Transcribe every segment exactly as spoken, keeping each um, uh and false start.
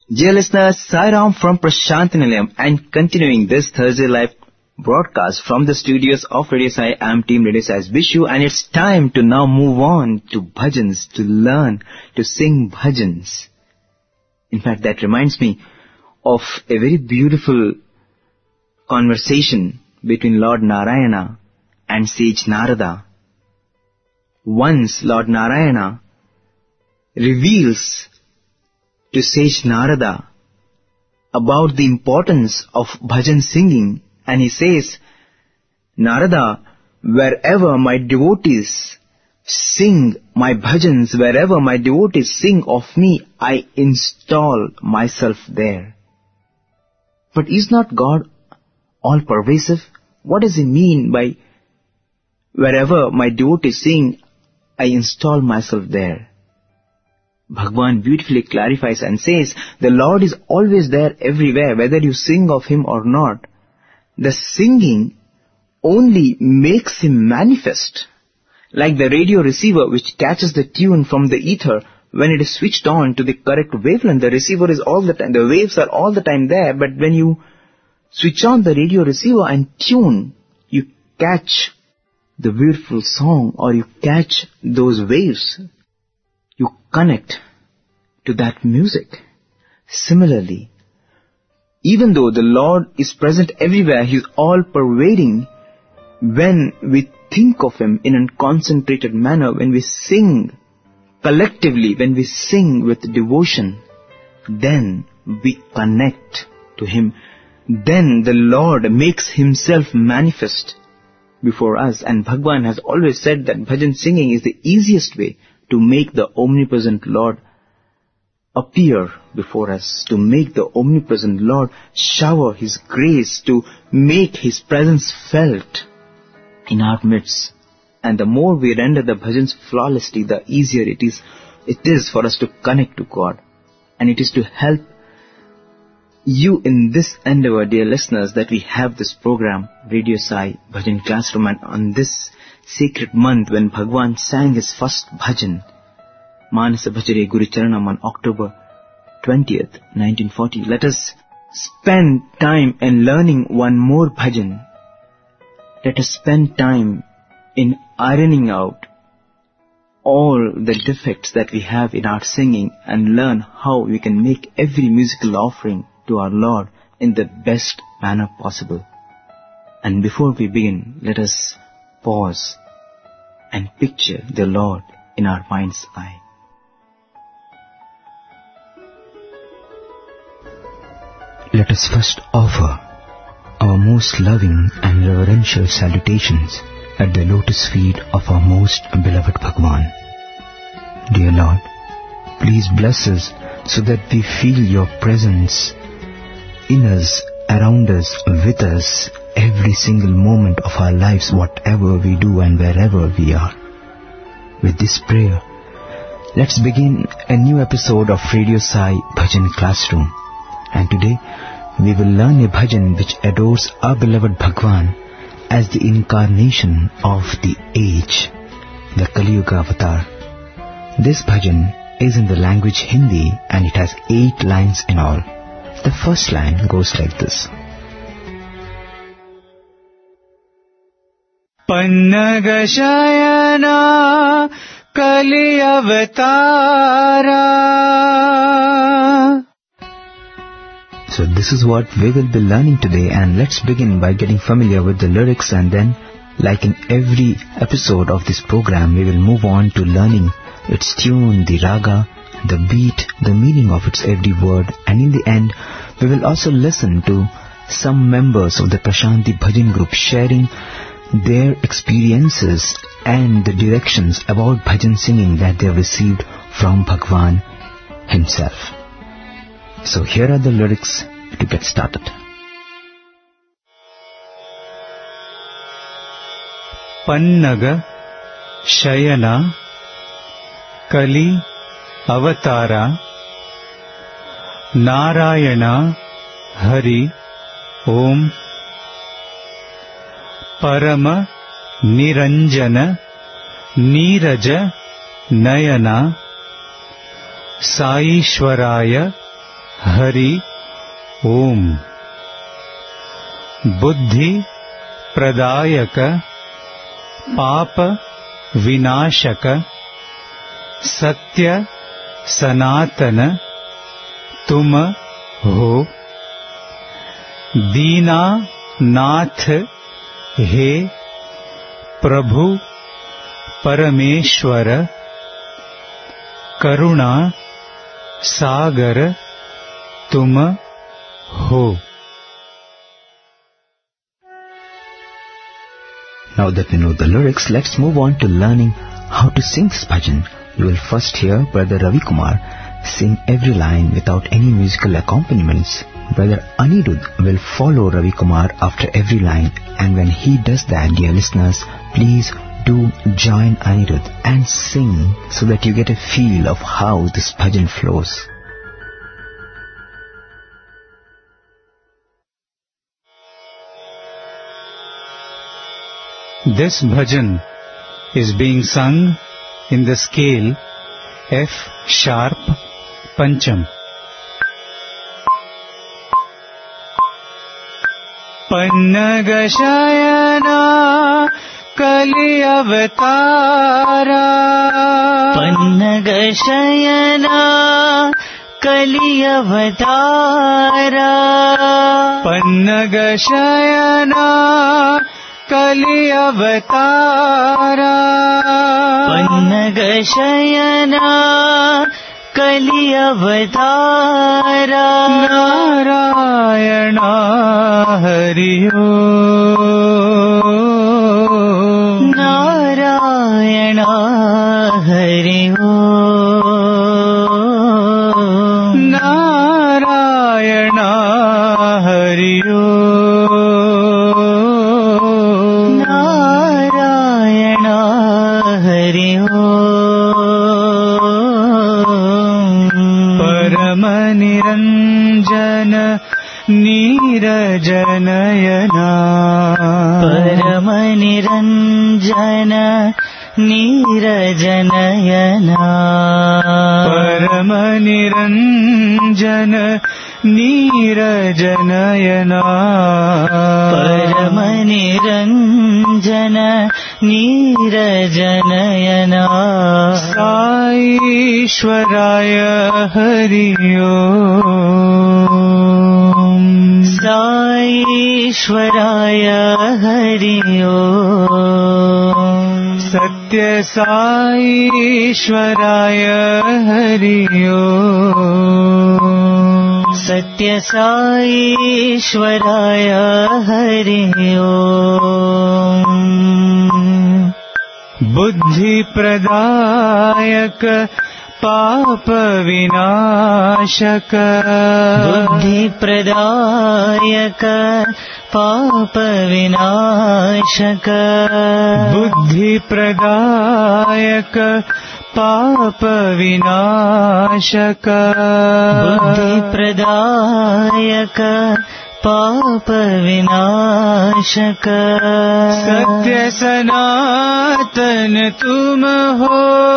Dear listeners, Sai Ram from Prashantinilayam and continuing this Thursday live broadcast from the studios of Radio Sai. I am Team Radio Sai's Vishu, and it's time to now move on to bhajans, to learn to sing bhajans. In fact, that reminds me of a very beautiful conversation between Lord Narayana and sage Narada. Once Lord Narayana reveals to sage Narada about the importance of bhajan singing, and he says, Narada, wherever my devotees sing my bhajans, wherever my devotees sing of me, I install myself there. But is not God all-pervasive? What does he mean by wherever my devotees sing, I install myself there? Bhagwan beautifully clarifies and says, the Lord is always there everywhere, whether you sing of Him or not. The singing only makes Him manifest. Like the radio receiver which catches the tune from the ether, when it is switched on to the correct wavelength, the receiver is all the time, the waves are all the time there, but when you switch on the radio receiver and tune, you catch the beautiful song, or you catch those waves. You connect to that music. Similarly, even though the Lord is present everywhere, He is all-pervading, when we think of Him in a concentrated manner, when we sing collectively, when we sing with devotion, then we connect to Him. Then the Lord makes Himself manifest before us. And Bhagwan has always said that bhajan singing is the easiest way to make the omnipresent Lord appear before us, to make the omnipresent Lord shower His grace, to make His presence felt in our midst. And the more we render the bhajans flawlessly, the easier it is, it is for us to connect to God. And it is to help you in this endeavor, dear listeners, that we have this program, Radio Sai Bhajan Classroom, and on this sacred month when Bhagwan sang his first bhajan, Manasa Bhajare Guru Charanam, on October twentieth, nineteen forty. Let us spend time in learning one more bhajan. Let us spend time in ironing out all the defects that we have in our singing and learn how we can make every musical offering to our Lord in the best manner possible. And before we begin, let us pause and picture the Lord in our mind's eye. Let us first offer our most loving and reverential salutations at the lotus feet of our most beloved Bhagwan. Dear Lord, please bless us so that we feel your presence in us, around us, with us, every single moment of our lives, whatever we do and wherever we are. With this prayer, let's begin a new episode of Radio Sai Bhajan Classroom. And today, we will learn a bhajan which adores our beloved Bhagwan as the incarnation of the age, the Kali Yuga avatar. This bhajan is in the language Hindi and it has eight lines in all. The first line goes like this. Pannaga Shayana Kali Avatara. So this is what we will be learning today, and let's begin by getting familiar with the lyrics, and then, like in every episode of this program, we will move on to learning its tune, the raga, the beat, the meaning of its every word, and in the end, we will also listen to some members of the Prashanti Bhajan group sharing their experiences and the directions about bhajan singing that they have received from Bhagwan himself. So here are the lyrics to get started. Pannaga Shayana Kali Avatara Narayana Hari Om Parama Niranjana Neeraja Nayana Saishwaraya Hari ओम। बुद्धि प्रदायक पाप विनाशक सत्य सनातन तुम हो। दीना नाथ हे प्रभु परमेश्वर करुणा सागर तुम हो। Now that we know the lyrics, let's move on to learning how to sing this bhajan. You will first hear Brother Ravi Kumar sing every line without any musical accompaniments. Brother Anirudh will follow Ravi Kumar after every line, and when he does that, dear listeners, please do join Anirudh and sing so that you get a feel of how this bhajan flows. This bhajan is being sung in the scale F sharp Pancham. Pannaga Shayana Kali Avatara. Pannaga Shayana Kali Avatara. Pannaga Shayana Kali Avatara. Pannaga Shayana Kali Avatara. Narayana Hari Om. Narayana Hari Om. Narayana Hari Om. Narayana Hari Om. Paramaniranjana Nirajanayana. Paramaniranjana Nirajanayana. Paramaniranjana Nirajanayana. Paramaniranjana Nirajanayana. Sai Ishwaraya Hari Om. Sai Ishwaraya Hari Om. Satya Sai Ishwaraya Hari Om. Satya Sai Ishwaraya Hari Om. Buddhi Pradayak पाप विनाशक. बुद्धि प्रदायक पाप विनाशक. बुद्धि प्रदायक पाप विनाशक. बुद्धि प्रदायक पाप विनाशक. सत्य सनातन तुम हो.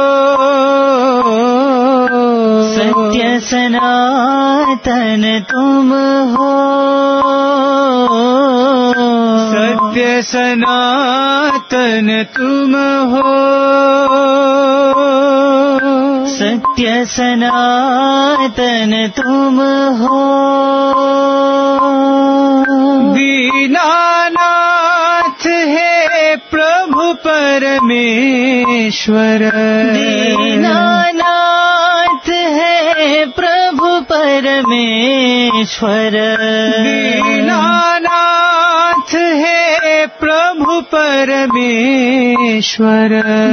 सत्य सनातन तुम हो. सत्य सनातन तुम हो. सत्य सनातन तुम हो. दीनानाथ हे प्रभु परमेश्वर. दीनानाथ है प्रभु परमेश्वर. दीनानाथ हे प्रभु परमेश्वर.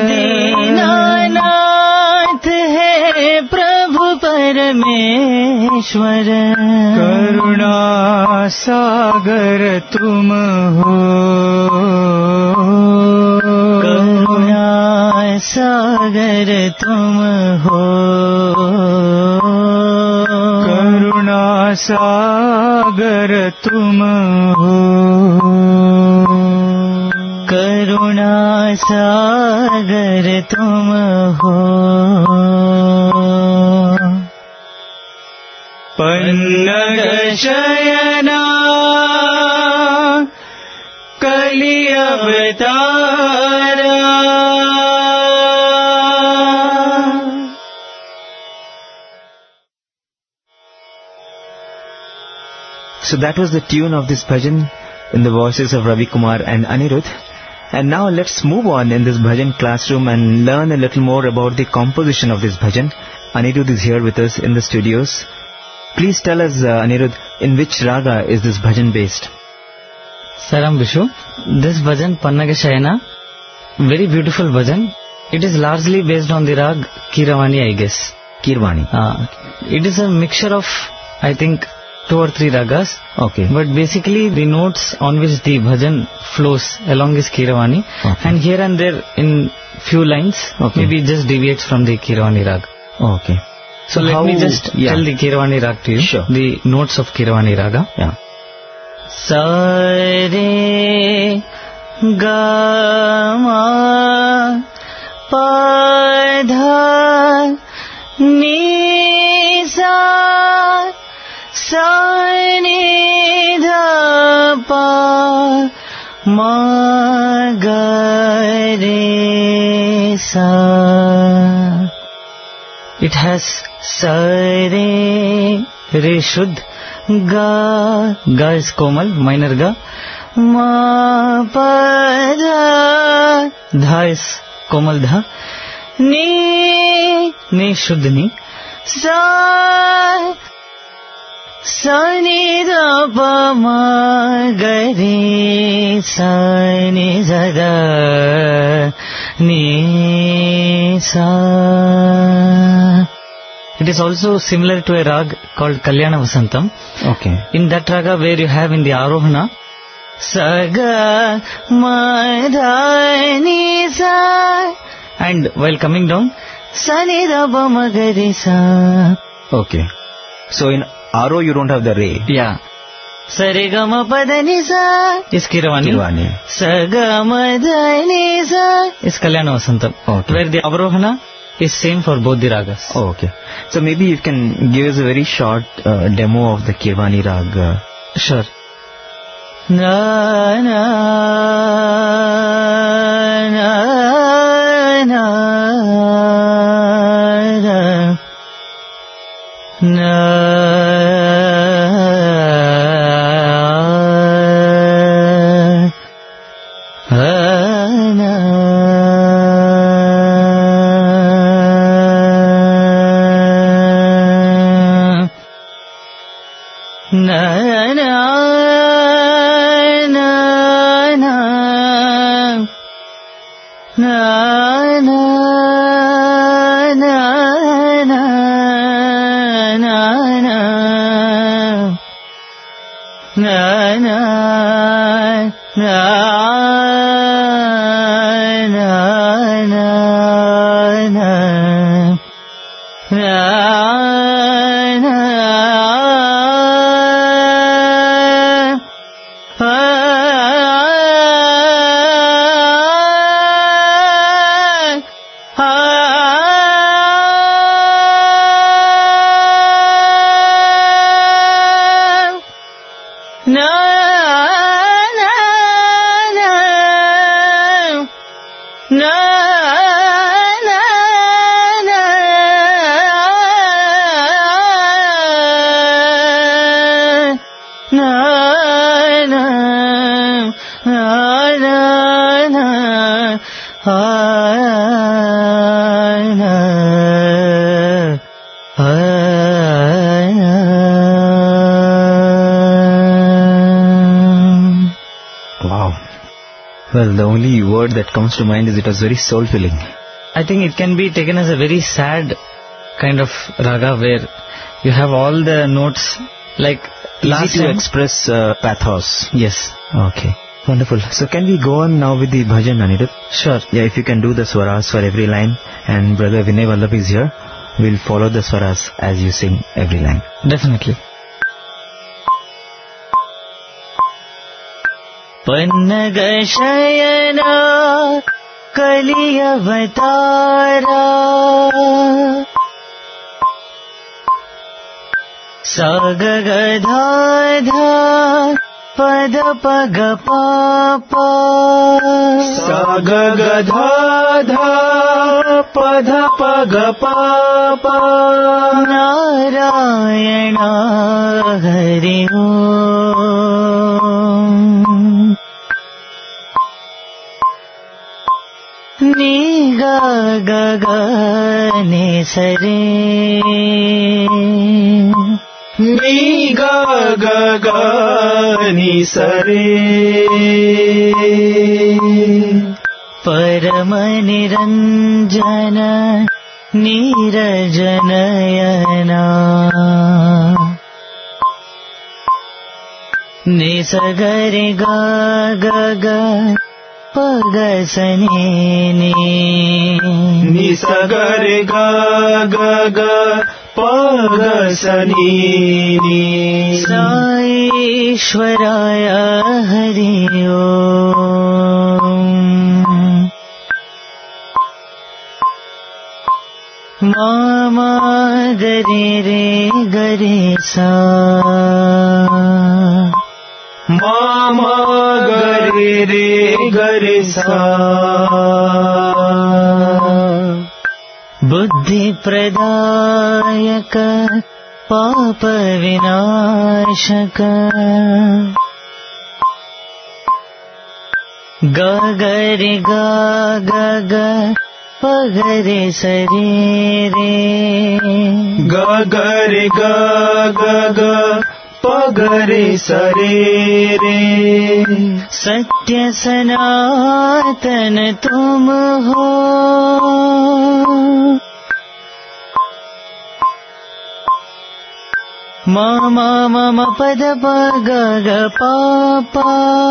दीनानाथ है प्रभु परमेश्वर. करुणा सागर तुम हो. करुणा सागर तुम हो. करुणा सागर तुम हो. करुणा सागर तुम हो. पन्नग शयना कलि अवतारा. So that was the tune of this bhajan in the voices of Ravi Kumar and Anirudh. And now let's move on in this bhajan classroom and learn a little more about the composition of this bhajan. Anirudh is here with us in the studios. Please tell us, uh, Anirudh, in which raga is this bhajan based? Saram Bishu, this bhajan Pannaga Shayana, very beautiful bhajan. It is largely based on the rag Kiravani, I guess. Kirvani. Uh, it is a mixture of, I think, two or three ragas. Okay. But basically the notes on which the bhajan flows along is Kiravani. Okay. And here and there in few lines, Okay. maybe it just deviates from the Kiravani rag. Okay. So let how- me just yeah. tell the Kiravani rag to you. Sure. The notes of Kiravani raga. Yeah. Sa re ga ma pa dha ni sa sa ni dha pa ma ga re sa. It has sa re re shuddh, ga ga is komal, minor ga, ma pa dha dha is komal dha, ni ni shuddh ni, sa sa ni dha pa ma ga re sa ni za da ni sa. It is also similar to a rag called Kalyana Vasantam. Okay. In that raga where you have in the Arohana, Saga ma dha ni sa, and while coming down, Sa ni da ba ma ga re sa. Okay. So in Aro you don't have the re. Yeah. Sa re ga ma pa da ni sa is Kiravani. Kirvani. Sa ga ma da ni sa is Kalyana Vasantam. Okay. Where the Avarohana is same for both the ragas. Oh, okay. So maybe you can give us a very short uh, demo of the Kirvani rag. Uh, Sure. Na na na na na na Well, the only word that comes to mind is it was very soul-filling. I think it can be taken as a very sad kind of raga where you have all the notes like last Easy to time. express uh, pathos. Yes. Okay. Wonderful. So can we go on now with the bhajan, Anirudh? Sure. Yeah, if you can do the swaras for every line. And brother Vinay Vallabh is here. We'll follow the swaras as you sing every line. Definitely. Pannaga Shayana Kali Avatara sa ga ga dha dha pada pa ga pa pa sa ga ga dha dha pada pa ga pa pa Narayana Hari Om Ni ga ga ga ni sa re Ni ga ga ga ni sa re Parama niranjana nirajanayana Ni sa ga re ga ga ga pa ga sa ni ni Ni sa ga re ga ga ga pa ga sa ni ni Sai Ishwaraya Hari Om Mama gare re gare sa Mama gare re gare sa Buddhi pradayaka Papa vinashaka Ga ga re ga ga ga pa ga re sa re re Ga ga re ga ga ga pa ga re sa re re Satya sanatan tum ho Ma ma ma ma pada pa ga ga pa pa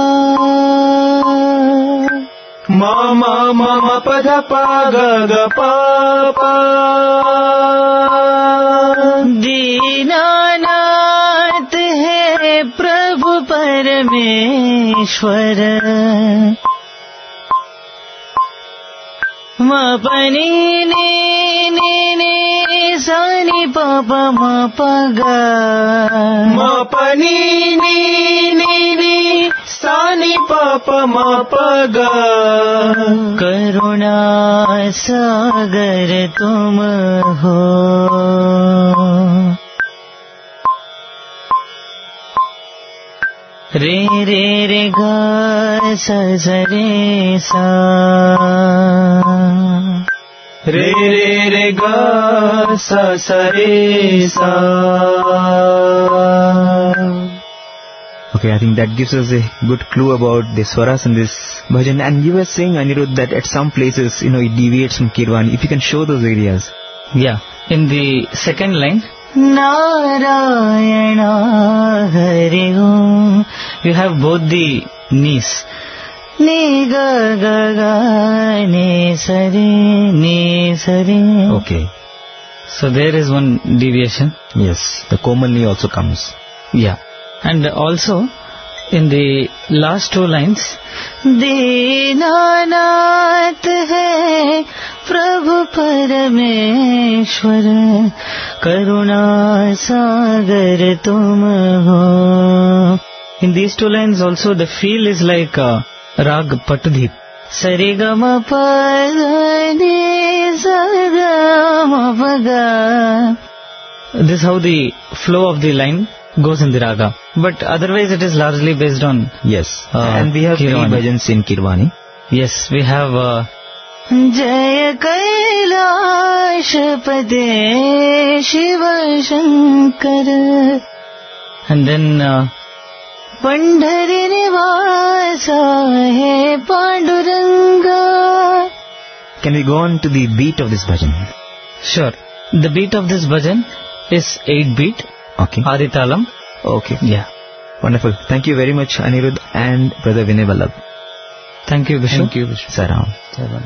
Ma ma ma ma pada pa ga ga pa pa Dinanath है प्रभु परमेश्वर Ma pani ni ni ni sa ni pa pa ma pa ga Ma pa ni ni ni ni sa ni pa pa ma pa ga Karuna sagar tum ho Re re re ga sa sa re sa Re re re ga sa sa re sa Okay, I think that gives us a good clue about the swaras in this bhajan. And you were saying, Anirudh, that at some places, you know, it deviates from Kirwani. If you can show those areas. Yeah, in the second line, Narayana Hari Om, you have both the knees. Ni ga ga ga ni sa re ni sa re. Okay. So there is one deviation. Yes, the komal knee also comes. Yeah. And also, in the last two lines, Deenanath hai Prabhu Parameshwar Karuna Sagar tum ho. In these two lines also, the feel is like uh, Rag Patudhip. Sarigama Padani Sarigama Paga. This is how the flow of the line goes in the raga. But otherwise it is largely based on... Yes. Uh, and we have Kirwani. three bhajans in Kirwani. Yes, we have... Uh, Jaya Kailashpate Shiva Shankara. And then... Uh, Pandhari Nivasa He Panduranga. Can we go on to the beat of this bhajan? Sure. The beat of this bhajan is eight beat. Okay. Aditalam. Okay. Yeah. Wonderful. Thank you very much, Anirudh and Brother Vinay Vallabh. Thank you, Vishu. Thank you, Vishu. Saram. Saram.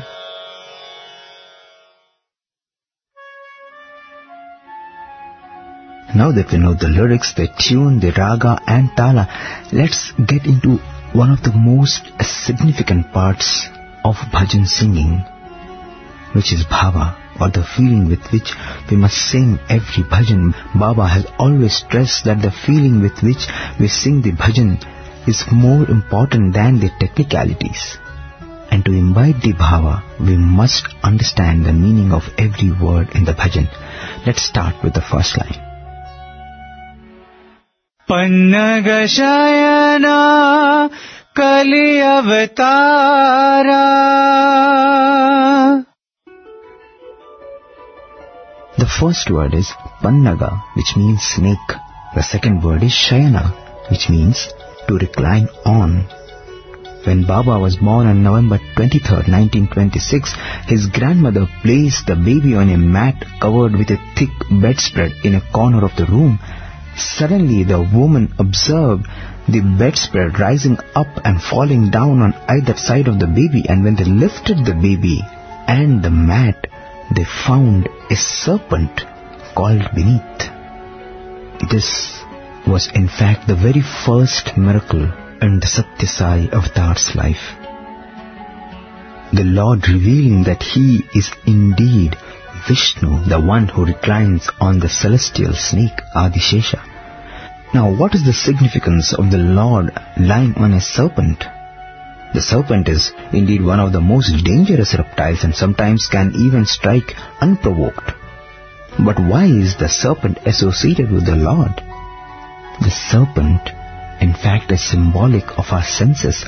Now that we know the lyrics, the tune, the raga and tala, let's get into one of the most significant parts of bhajan singing, which is bhava. or the feeling with which we must sing every bhajan. Baba has always stressed that the feeling with which we sing the bhajan is more important than the technicalities. And to imbibe the bhava, we must understand the meaning of every word in the bhajan. Let's start with the first line. Pannaga Shayana Kali Avatara. The first word is Pannaga, which means snake. The second word is Shayana, which means to recline on. When Baba was born on November twenty-third, nineteen twenty-six, his grandmother placed the baby on a mat covered with a thick bedspread in a corner of the room. Suddenly the woman observed the bedspread rising up and falling down on either side of the baby, and when they lifted the baby and the mat, they found a serpent called beneath. This was in fact the very first miracle in the Satya Sai Avatar's life. The Lord revealing that He is indeed Vishnu, the one who reclines on the celestial snake Adishesha. Now, what is the significance of the Lord lying on a serpent? The serpent is indeed one of the most dangerous reptiles and sometimes can even strike unprovoked. But why is the serpent associated with the Lord? The serpent, in fact, is symbolic of our senses.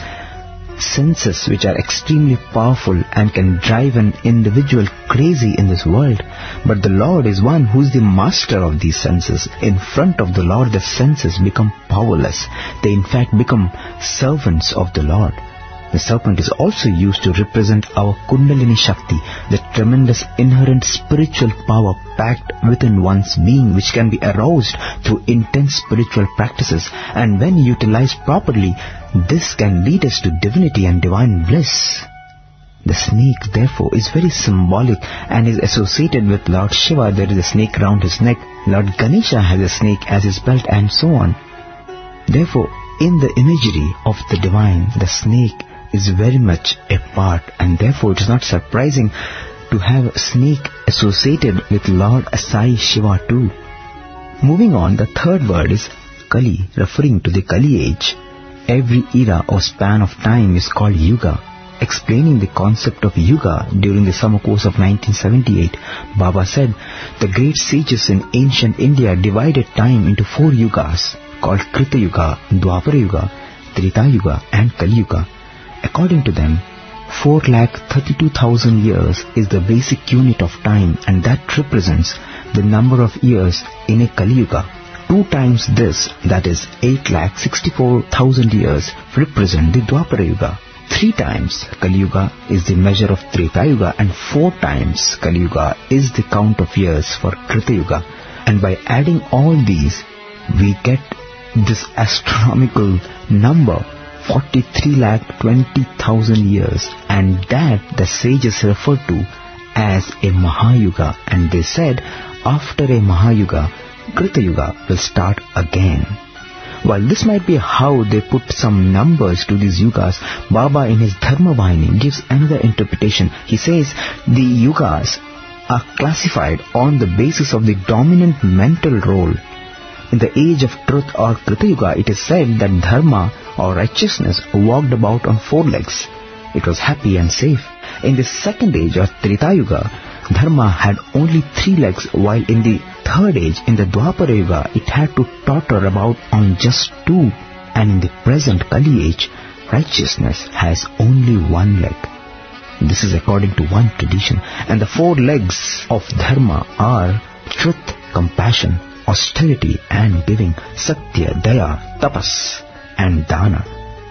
Senses which are extremely powerful and can drive an individual crazy in this world. But the Lord is one who is the master of these senses. In front of the Lord, the senses become powerless. They in fact become servants of the Lord. The serpent is also used to represent our Kundalini Shakti, the tremendous inherent spiritual power packed within one's being, which can be aroused through intense spiritual practices. And when utilized properly, this can lead us to divinity and divine bliss. The snake, therefore, is very symbolic and is associated with Lord Shiva. There is a snake round his neck. Lord Ganesha has a snake as his belt, and so on. Therefore, in the imagery of the divine, the snake is very much a part, and therefore it is not surprising to have a snake associated with Lord Sai Shiva too. Moving on, the third word is Kali, referring to the Kali age. Every era or span of time is called Yuga. Explaining the concept of Yuga during the summer course of nineteen seventy-eight, Baba said, the great sages in ancient India divided time into four Yugas, called Krita Yuga, Dwapara Yuga, Treta Yuga and Kali Yuga. According to them, four lakh thirty-two thousand years is the basic unit of time, and that represents the number of years in a Kali Yuga. Two times this, that is eight lakh sixty-four thousand years, represent the Dwapara Yuga. Three times Kali Yuga is the measure of Treta Yuga, and four times Kali Yuga is the count of years for Krita Yuga. And by adding all these, we get this astronomical number, forty-three lakh twenty thousand years, and that the sages refer to as a Mahayuga, and they said after a Mahayuga, Krita Yuga will start again. While this might be how they put some numbers to these yugas, Baba in his Dharma Vahini gives another interpretation. He says the yugas are classified on the basis of the dominant mental role. In the age of truth or Krita Yuga, it is said that Dharma or righteousness walked about on four legs. It was happy and safe. In the second age or Treta Yuga, Dharma had only three legs, while in the third age, in the Dwapara Yuga, it had to totter about on just two. And in the present Kali age, righteousness has only one leg. This is according to one tradition. And the four legs of Dharma are truth, compassion, austerity and giving, Satya, Daya, Tapas and Dana.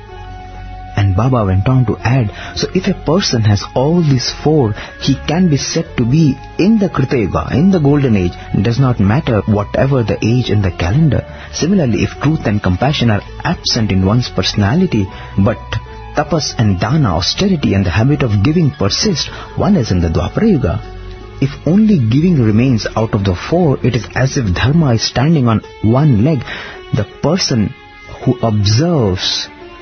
And Baba went on to add, so if a person has all these four, he can be said to be in the Krita Yuga, in the golden age. It does not matter whatever the age in the calendar. Similarly, if truth and compassion are absent in one's personality, but tapas and dana, austerity and the habit of giving persist, one is in the Dwapara Yuga. If only giving remains out of the four, it is as if Dharma is standing on one leg. The person who observes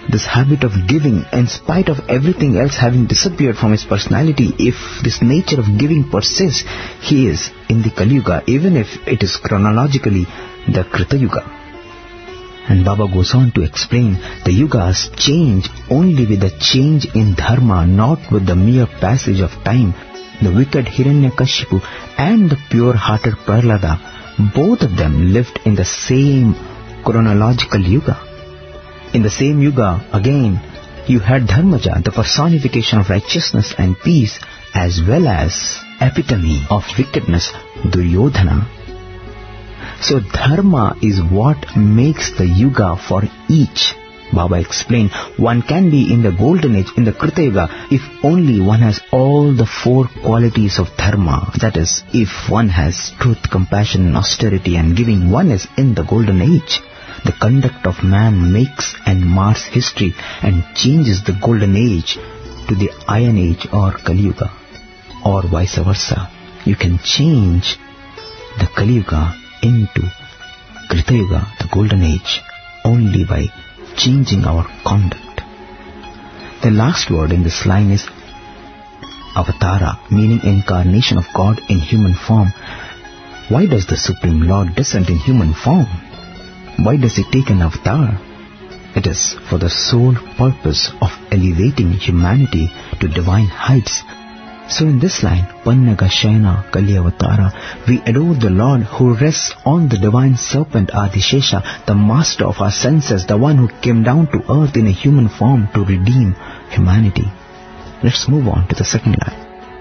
this habit of giving, in spite of everything else having disappeared from his personality, if this nature of giving persists, he is in the Kali Yuga, even if it is chronologically the Krita Yuga. And Baba goes on to explain the yugas change only with a change in dharma, not with the mere passage of time. The wicked Hiranyakashipu and the pure-hearted Prahlada, both of them lived in the same chronological yuga. In the same yuga, again, you had Dharmaja, the personification of righteousness and peace, as well as epitome of wickedness, Duryodhana. So dharma is what makes the yuga for each. Baba explained, one can be in the golden age, in the Krita Yuga, if only one has all the four qualities of dharma. That is, if one has truth, compassion, austerity and giving, one is in the golden age. The conduct of man makes and mars history and changes the golden age to the iron age or Kali Yuga, or vice versa. You can change the Kali Yuga into Krita Yuga, the golden age, only by changing our conduct. The last word in this line is Avatara, meaning incarnation of God in human form. Why does the Supreme Lord descend in human form? Why does he take an avatar? It is for the sole purpose of elevating humanity to divine heights. So in this line, Pannaga Shayana Kali Avatara, we adore the Lord who rests on the divine serpent Adishesha, the master of our senses, the one who came down to earth in a human form to redeem humanity. Let's move on to the second line.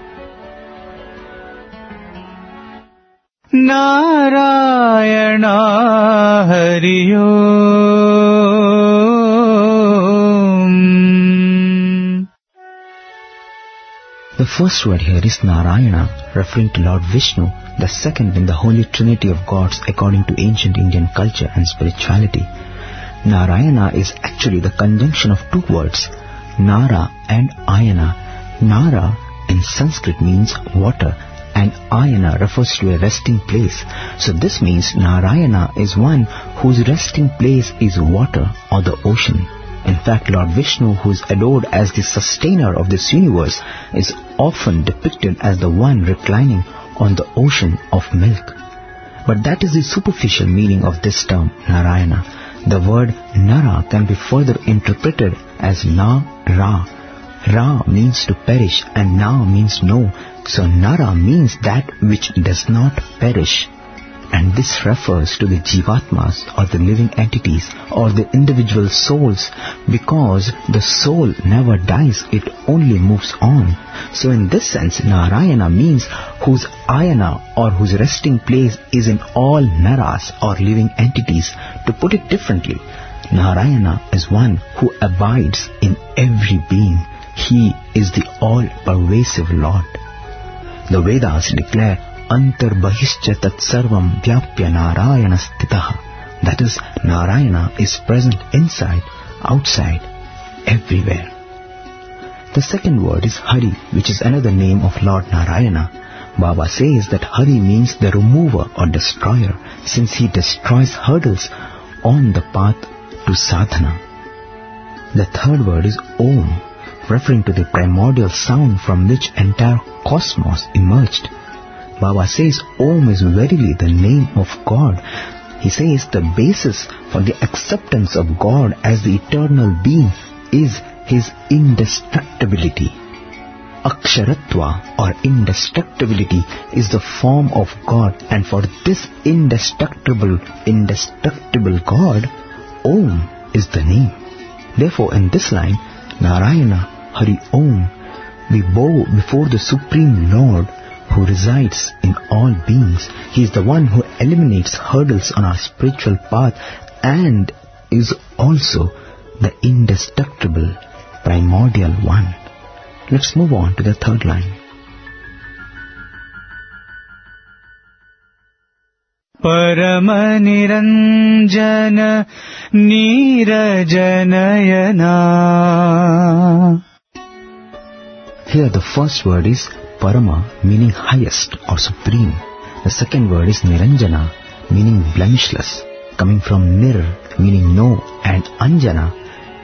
Narayana Hari Om. The first word here is Narayana, referring to Lord Vishnu, the second in the Holy Trinity of gods according to ancient Indian culture and spirituality. Narayana is actually the conjunction of two words, Nara and Ayana. Nara in Sanskrit means water, and Ayana refers to a resting place. So this means Narayana is one whose resting place is water or the ocean. In fact, Lord Vishnu, who is adored as the sustainer of this universe, is often depicted as the one reclining on the ocean of milk. But that is the superficial meaning of this term, Narayana. The word Nara can be further interpreted as Na-Ra. Ra means to perish and Na means no. So Nara means that which does not perish. And this refers to the Jivatmas or the living entities or the individual souls, because the soul never dies, it only moves on. So in this sense, Narayana means whose ayana or whose resting place is in all Naras or living entities. To put it differently, Narayana is one who abides in every being. He is the all-pervasive Lord. The Vedas declare Antarbahishcha tat sarvam vyapya Narayana stitaha. That is, Narayana is present inside, outside, everywhere. The second word is Hari, which is another name of Lord Narayana. Baba says that Hari means the remover or destroyer, since he destroys hurdles on the path to sadhana. The third word is Om, referring to the primordial sound from which entire cosmos emerged. Baba says Om is verily the name of God. He says the basis for the acceptance of God as the eternal being is His indestructibility. Aksharatva or indestructibility is the form of God, and for this indestructible, indestructible God, Om is the name. Therefore in this line, Narayana Hari Om, we bow before the Supreme Lord who resides in all beings. He is the one who eliminates hurdles on our spiritual path and is also the indestructible, primordial one. Let's move on to the third line. Paramaniranjana Nirajanayana. Here the first word is Parama, meaning highest or supreme. The second word is Niranjana, meaning blemishless, coming from Nir, meaning no, and Anjana,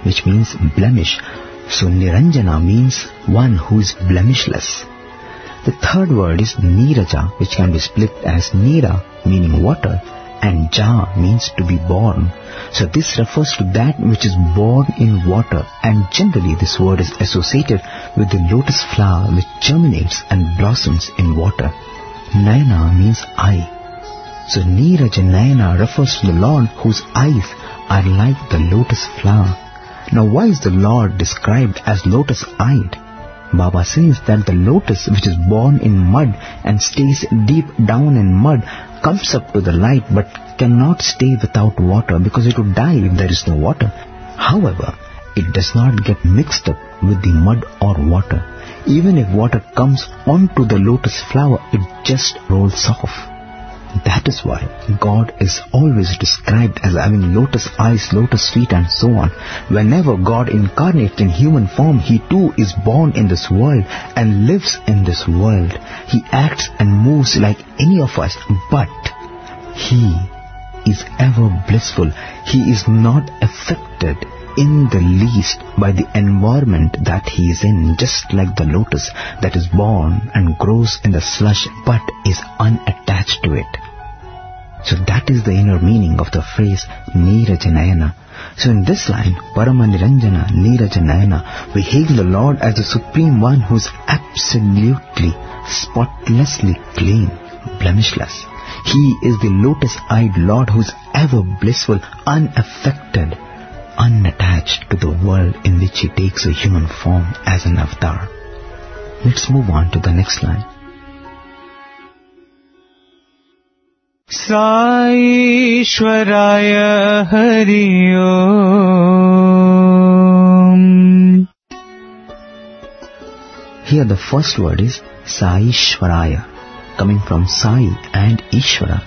which means blemish. So Niranjana means one who is blemishless. The third word is Niraja, which can be split as Nira, meaning water, and Ja means to be born. So this refers to that which is born in water, and generally this word is associated with the lotus flower which germinates and blossoms in water. Nayana means eye. So Niraja Nayana refers to the Lord whose eyes are like the lotus flower. Now why is the Lord described as lotus-eyed? Baba says that the lotus which is born in mud and stays deep down in mud comes up to the light but cannot stay without water because it would die if there is no water. However, it does not get mixed up with the mud or water. Even if water comes onto the lotus flower, it just rolls off. That is why God is always described as having lotus eyes, lotus feet and so on. Whenever God incarnates in human form, He too is born in this world and lives in this world. He acts and moves like any of us, but He is ever blissful. He is not affected in the least by the environment that he is in, just like the lotus that is born and grows in the slush but is unattached to it. So that is the inner meaning of the phrase Nirajanayana. So in this line, Parama Niranjana Nirajanayana, we hail the Lord as the Supreme One who is absolutely, spotlessly clean, blemishless. He is the lotus-eyed Lord who is ever blissful, unaffected, unattached to the world in which He takes a human form as an avatar. Let's move on to the next line. Sai Ishwaraya Hari Om. Here the first word is Sai Ishwaraya, coming from Sai and Ishvara.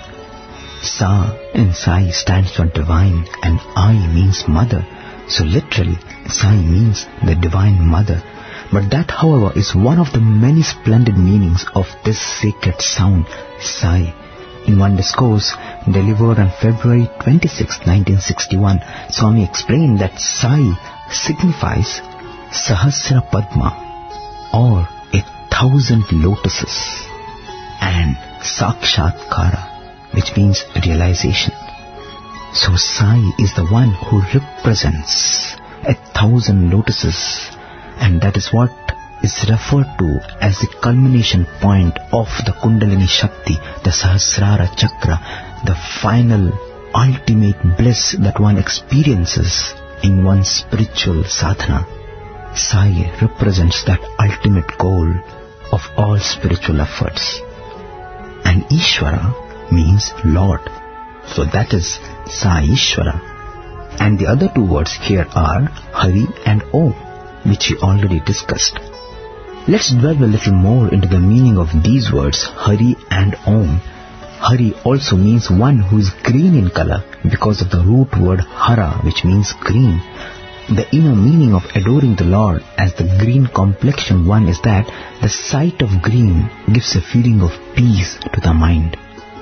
Sa in Sai stands for divine and I means mother. So literally, Sai means the divine mother. But that, however, is one of the many splendid meanings of this sacred sound, Sai. In one discourse delivered on February twenty-sixth, nineteen sixty-one, Swami explained that Sai signifies Sahasra Padma, or a thousand lotuses, and Sakshatkara, which means realization. So Sai is the one who represents a thousand lotuses, and that is what is referred to as the culmination point of the Kundalini Shakti, the Sahasrara Chakra, the final ultimate bliss that one experiences in one's spiritual sadhana. Sai represents that ultimate goal of all spiritual efforts. And Ishvara means Lord. So that is Sai Ishvara. And the other two words here are Hari and Om, which we already discussed. Let's delve a little more into the meaning of these words, Hari and Om. Hari also means one who is green in color because of the root word Hara, which means green. The inner meaning of adoring the Lord as the green complexion one is that the sight of green gives a feeling of peace to the mind.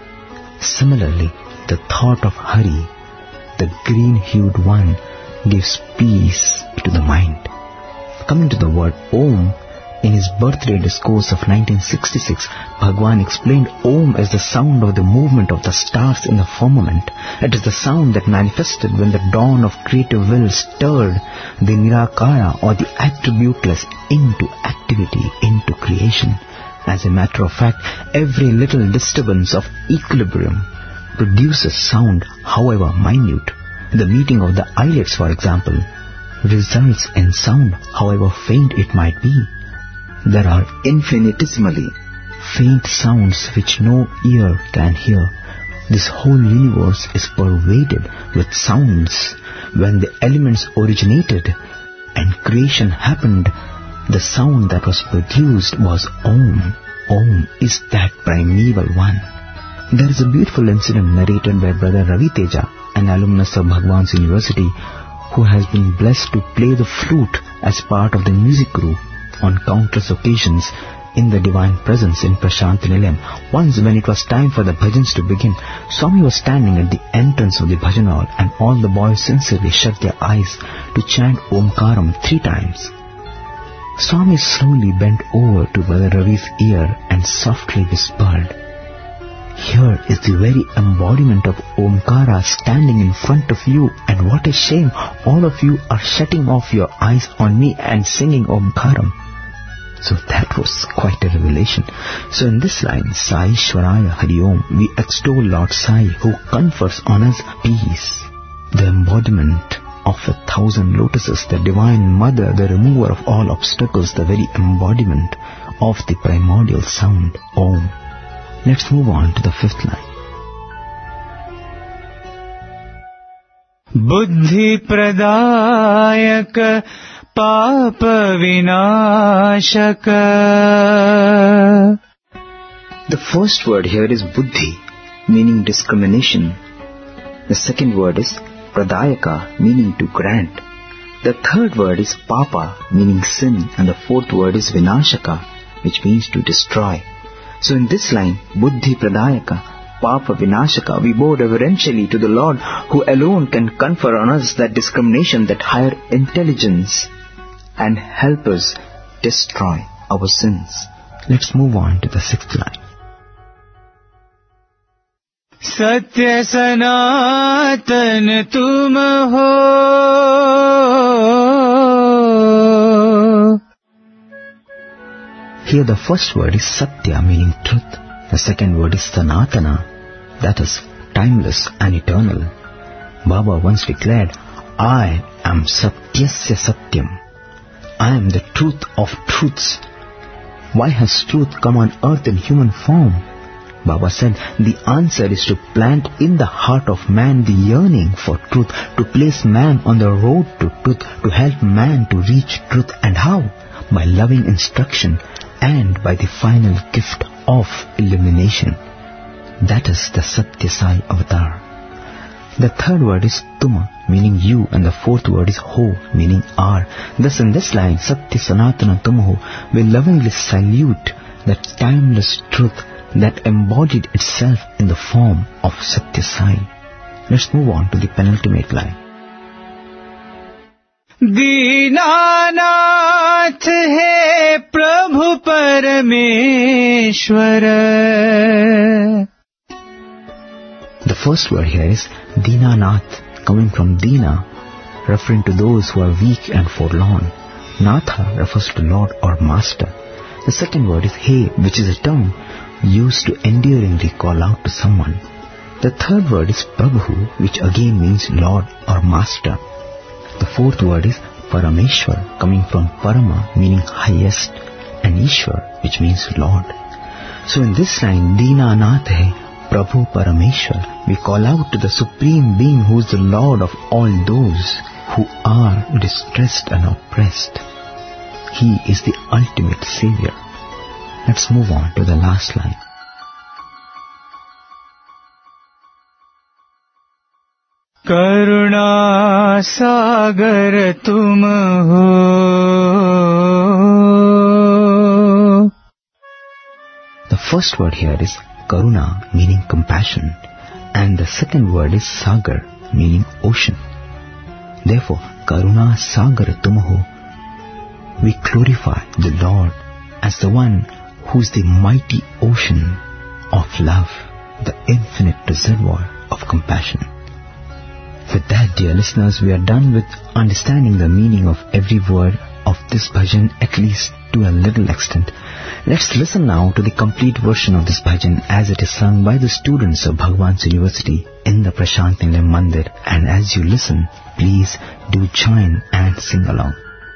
Similarly, the thought of Hari, the green-hued one, gives peace to the mind. Coming to the word Om, in his birthday discourse of nineteen sixty-six, Bhagwan explained Om as the sound of the movement of the stars in the firmament. It is the sound that manifested when the dawn of creative will stirred the Nirakara or the attributeless into activity, into creation. As a matter of fact, every little disturbance of equilibrium produces sound, however minute. The meeting of the eyelids, for example, results in sound, however faint it might be. There are infinitesimally faint sounds which no ear can hear. This whole universe is pervaded with sounds. When the elements originated and creation happened, the sound that was produced was Om. Om is that primeval one. There is a beautiful incident narrated by Brother Ravi Teja, an alumnus of Bhagwan's University, who has been blessed to play the flute as part of the music group on countless occasions in the divine presence in Prashant Nilayam. Once when it was time for the bhajans to begin, Swami was standing at the entrance of the bhajan hall and all the boys sincerely shut their eyes to chant Omkaram three times. Swami slowly bent over to Brother Ravi's ear and softly whispered, "Here is the very embodiment of Omkara standing in front of you, and what a shame all of you are shutting off your eyes on me and singing Omkaram." So that was quite a revelation. So in this line, Sai Shwaraya Hari Om, we extol Lord Sai who confers on us peace, the embodiment of a thousand lotuses, the Divine Mother, the remover of all obstacles, the very embodiment of the primordial sound, Om. Let's move on to the fifth line. Buddhi Pradayaka Papa Vinashaka. The first word here is buddhi, meaning discrimination. The second word is pradayaka, meaning to grant. The third word is papa, meaning sin. And the fourth word is vinashaka, which means to destroy. So in this line, buddhi pradayaka, papa vinashaka, we bow reverentially to the Lord who alone can confer on us that discrimination, that higher intelligence, and help us destroy our sins. Let's move on to the sixth line. Satya Sanatan tum ho. Here the first word is Satya, meaning truth. The second word is Sanatana, that is timeless and eternal. Baba once declared, "I am Satyasya Satyam. I am the truth of truths." Why has truth come on earth in human form? Baba said the answer is to plant in the heart of man the yearning for truth, to place man on the road to truth, to help man to reach truth. And how? By loving instruction and by the final gift of illumination. That is the Satya Sai Avatar. The third word is Tuma, meaning you, and the fourth word is Ho, meaning are. Thus in this line, Satya Sanatana Tumho, we lovingly salute that timeless truth that embodied itself in the form of Satya Sai. Let's move on to the penultimate line. Deenanath hai Prabhu Parameshwara. The first word here is Deenanath, coming from Deena, referring to those who are weak and forlorn. Natha refers to Lord or Master. The second word is He, which is a term used to endearingly call out to someone. The third word is Prabhu, which again means Lord or Master. The fourth word is Parameshwar, coming from Parama, meaning highest, and Ishwar, which means Lord. So in this line, Deenanath hai Prabhu Parameshwar, we call out to the Supreme Being who is the Lord of all those who are distressed and oppressed. He is the ultimate Savior. Let's move on to the last line. Karuna Sagar tum ho. The first word here is Karuna, meaning compassion, and the second word is Sagar, meaning ocean. Therefore, Karuna Sagar tum ho, we glorify the Lord as the one who is the mighty ocean of love, the infinite reservoir of compassion. With that, dear listeners, we are done with understanding the meaning of every word of this bhajan, at least to a little extent. Let's listen now to the complete version of this bhajan as it is sung by the students of Bhagwan's University in the Prashant Nilayam Mandir. And as you listen, please do join and sing along.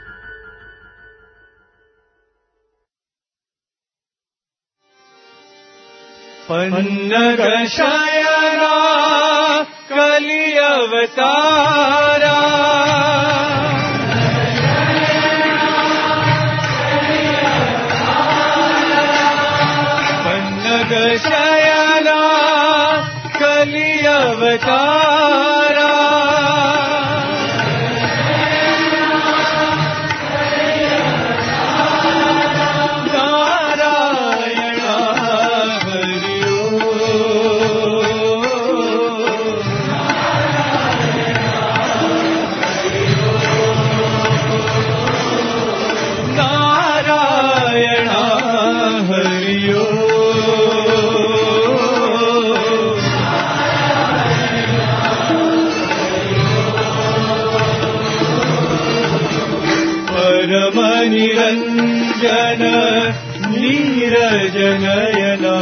Pannaga Shayana Kali Avatara. Pannaga Shayana Kali Avatara. Nara परम निरंजन नीरज नयना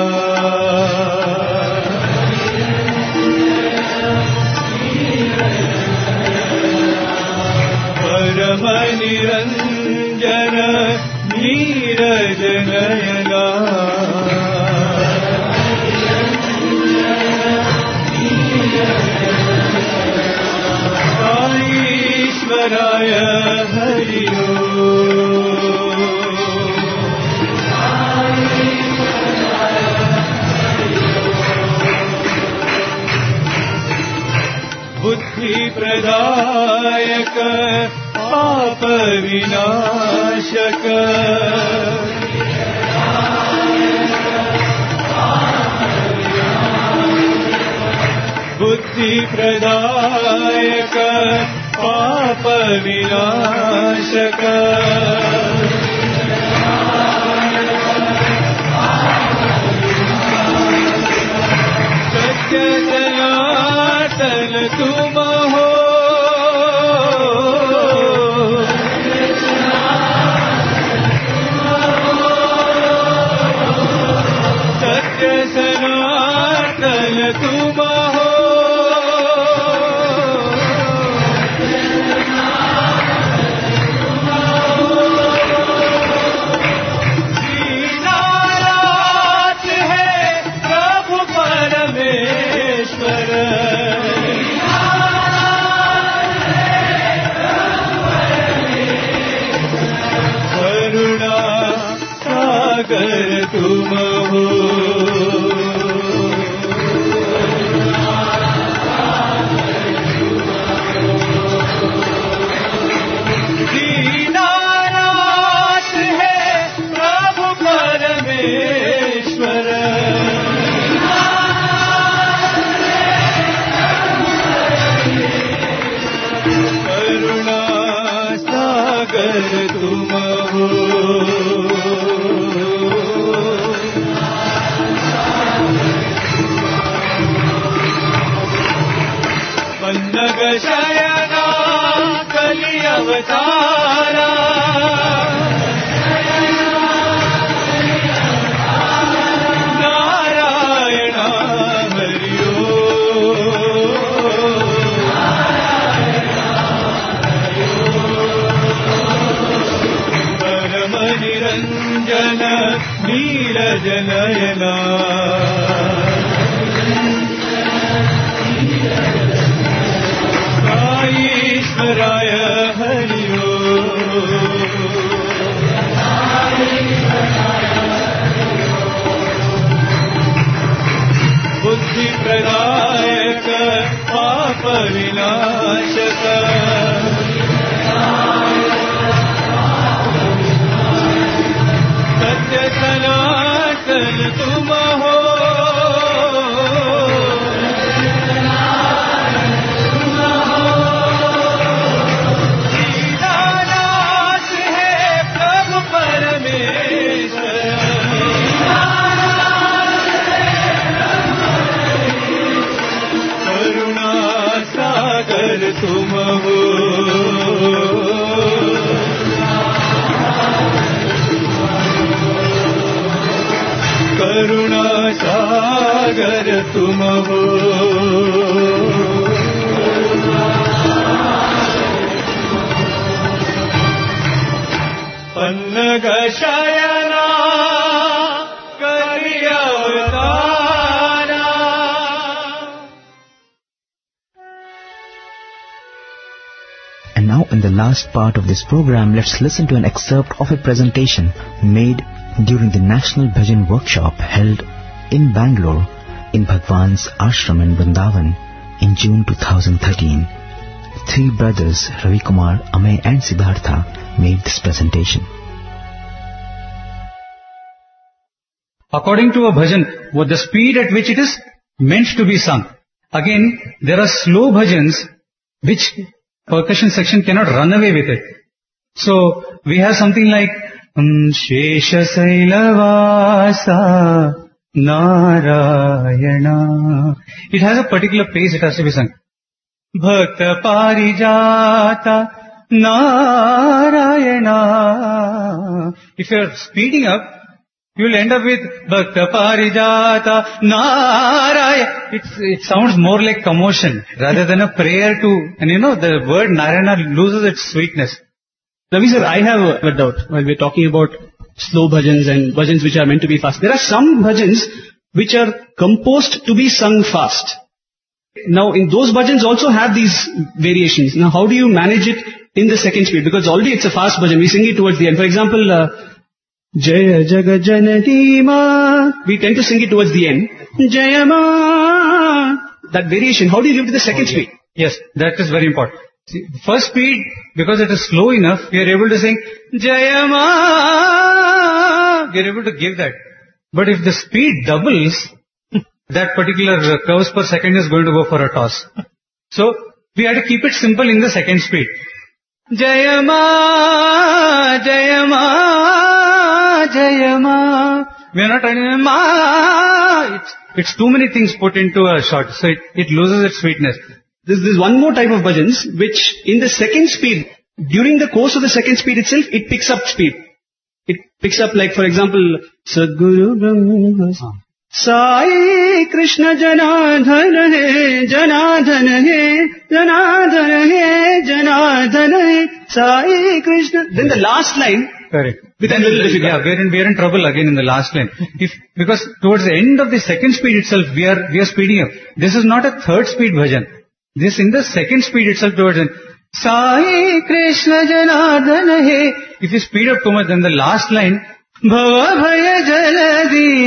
परम निरंजन नीरज नयना ईश्वराय हरि बुद्धि प्रदायक पाप विनाशक बुद्धि प्रदायक पाप विनाशक सत्य सनातन तुम हो सत्य सनातन तुम हो सागर तुम हो दीनानाथ है प्रभु परमेश्वर करुणा सागर तुम हो पन्नग शयना कलि अवतारा नारायण हरियो परम निरंजन नीरज नयना ईश्वराय हरि बुद्धि प्रदायक पाप विनाशक सत्य सनातन तुम हो तुम हो करुणा सागर तुम हो पन्नग शयना कलि अवतारा And now in the last part of this program, let's listen to an excerpt of a presentation made during the National Bhajan Workshop held in Bangalore in Bhagwan's ashram in Vrindavan in June two thousand thirteen. Three brothers, Ravi Kumar, Amey and Siddhartha, made this presentation. According to a bhajan, with the speed at which it is meant to be sung. Again, there are slow bhajans which percussion section cannot run away with it. So, we have something like Shesha Sailavasa Narayana. It has a particular pace it has to be sung. Bhakta Parijata Narayana. If you are speeding up, you will end up with Bhakta Parijata Narayana. It's, it sounds more like commotion rather than a prayer to, and you know, the word Narayana loses its sweetness. Ravi sir, I have a doubt while we're talking about slow bhajans and bhajans which are meant to be fast. There are some bhajans which are composed to be sung fast. Now in those bhajans also have these variations. Now how do you manage it in the second speed? Because already it's a fast bhajan. We sing it towards the end. For example, uh, Jaya Jaga Janati Ma. We tend to sing it towards the end. Jaya Ma. That variation, how do you give to the second speed? Yes, that is very important. See, first speed, because it is slow enough, we are able to sing Jaya Ma. We are able to give that. But if the speed doubles, that particular curves per second is going to go for a toss. So, we have to keep it simple in the second speed. Jaya Ma, Jaya Ma, Jaya Ma. We are not trying to Ma. It's, it's too many things put into a shot, so it, it loses its sweetness. There's, there's one more type of bhajans which in the second speed, during the course of the second speed itself, it picks up speed. It picks up like, for example, Sadguru Brahma Sai Krishna Janadhana Hai, Janadhana Hai, Janadhana Hai, Janadhana Hai, Sai Krishna. Then the last line. Correct. Then, yeah, we are in, we are in trouble again in the last line. If, because towards the end of the second speed itself, we are, we are speeding up. This is not a third speed bhajan. This in the second speed itself towards the end. Sai Krishna Janardana Hai. If you speed up too much, then the last line, Bhava Bhaya Jaladi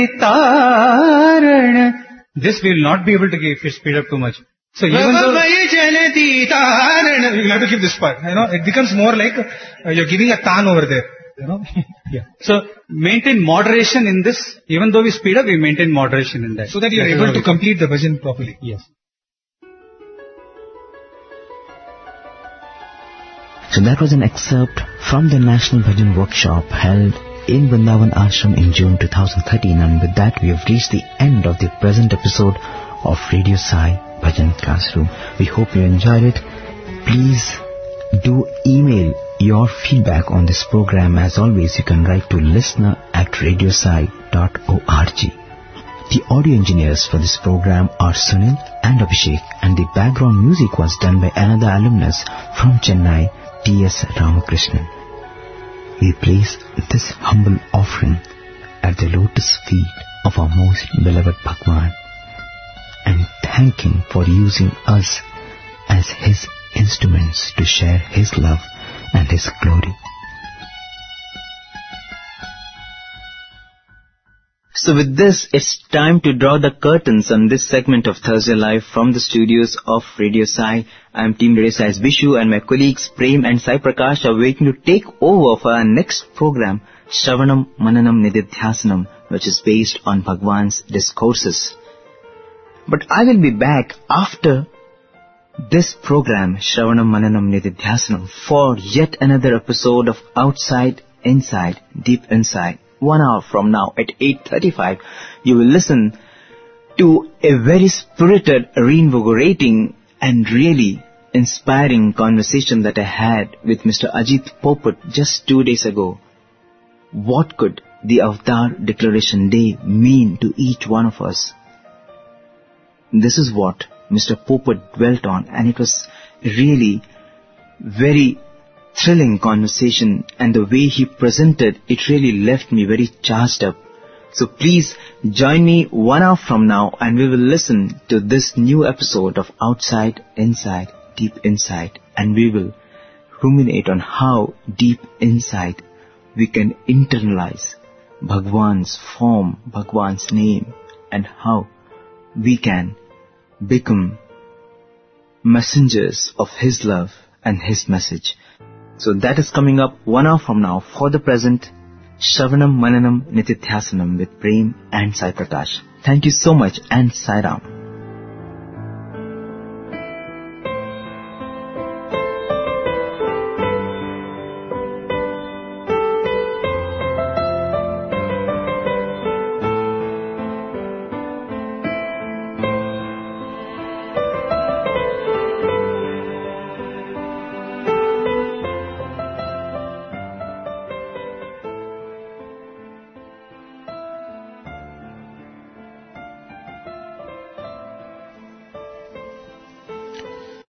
Tarana. This we will not be able to give if you speed up too much. So even though, Bhava Jaladi Tarana. You will have to give this part. You know, it becomes more like uh, you're giving a tan over there. You know? Yeah. So maintain moderation in this. Even though we speed up, we maintain moderation in that. So that you are that able to complete the bhajan properly. Yes. So that was an excerpt from the National Bhajan Workshop held in Vrindavan Ashram in June two thousand thirteen, and with that we have reached the end of the present episode of Radio Sai Bhajan Classroom. We hope you enjoyed it. Please do email your feedback on this program. As always, you can write to listener at radiosai dot org. The audio engineers for this program are Sunil and Abhishek, and the background music was done by another alumnus from Chennai, T S Ramakrishnan. We place this humble offering at the lotus feet of our most beloved Bhagwan and thank Him for using us as His instruments to share His love and His glory. So with this, it's time to draw the curtains on this segment of Thursday Live from the studios of Radio Sai. I'm Team Radio Sai's Bishu, and my colleagues Prem and Sai Prakash are waiting to take over for our next program, Shravanam Mananam Nididhyasanam, which is based on Bhagwan's discourses. But I will be back after this program, Shravanam Mananam Nididhyasanam, for yet another episode of Outside, Inside, Deep Inside. One hour from now at eight thirty-five, you will listen to a very spirited, reinvigorating and really inspiring conversation that I had with Mister Ajit Popat just two days ago. What could the Avatar Declaration Day mean to each one of us? This is what Mister Popat dwelt on, and it was really very thrilling conversation, and the way he presented, it really left me very charged up. So please join me one hour from now, and we will listen to this new episode of Outside, Inside, Deep Inside, and we will ruminate on how deep inside we can internalize Bhagwan's form, Bhagwan's name, and how we can become messengers of His love and His message. So that is coming up one hour from now. For the present, Shravanam Mananam Nididhyasanam with Prem and Sai Prakash. Thank you so much, and Sai Ram.